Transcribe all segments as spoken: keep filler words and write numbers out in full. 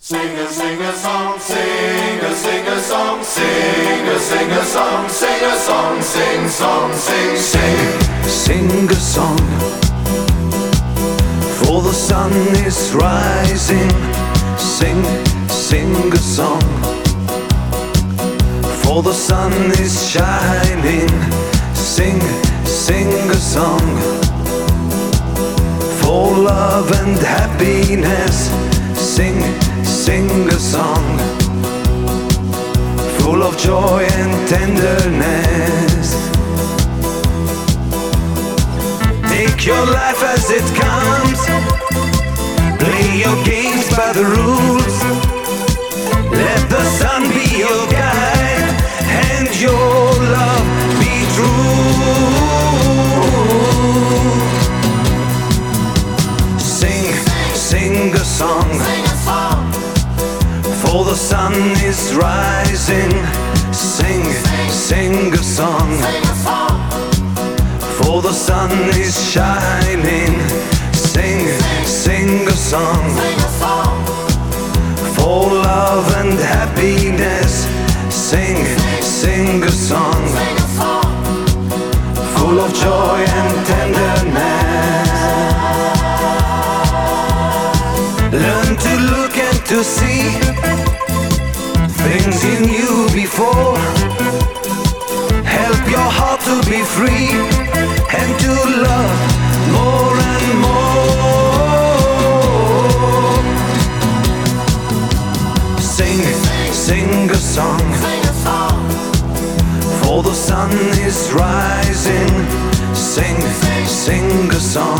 Sing a sing a song, sing a sing a song, sing a sing a song, sing a song, sing song, sing sing. Sing a song, for the sun is rising. Sing, sing a song, for the sun is shining. Sing, sing a song, for love and happiness. Sing, sing a song, full of joy and tenderness. Take your life as it comes, play your games by the rules. Let the sun be your guide and your love be true. Sing, sing a song, for the sun is rising. Sing, sing a song, for the sun is shining. Sing, sing a song, for love and happiness. Sing, sing a song, full of joy and tenderness. Learn to look and to see things you knew before. Help your heart to be free and to love more and more. Sing, sing a song, for the sun is rising. Sing, sing a song,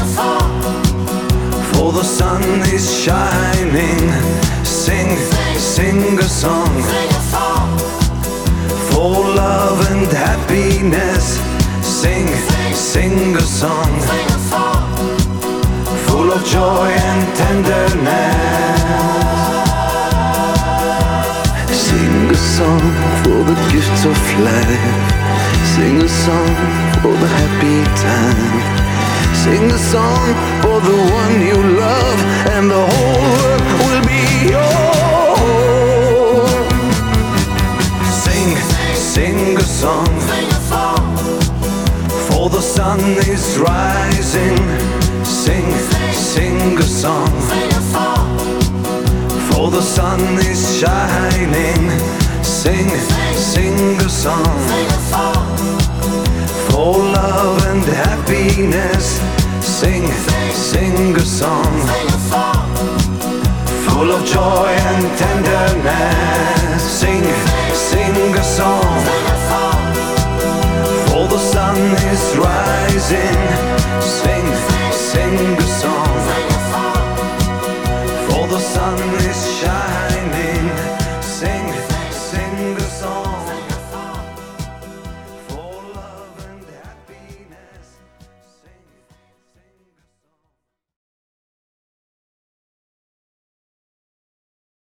for the sun is shining. Sing, sing a song, for love and happiness. Sing, sing a song, full of joy and tenderness. Sing a song for the gifts of life. Sing a song for the happy time. Sing a song for the one you love, and the whole world will be yours. Sing, sing a song, for the sun is rising. Sing, sing a song, for the sun is shining. Sing, sing a song, for love and happiness. Sing, sing a song, full of joy and tenderness. Sing, sing a song, for the sun is rising. Sing, sing a song, for the sun is shining.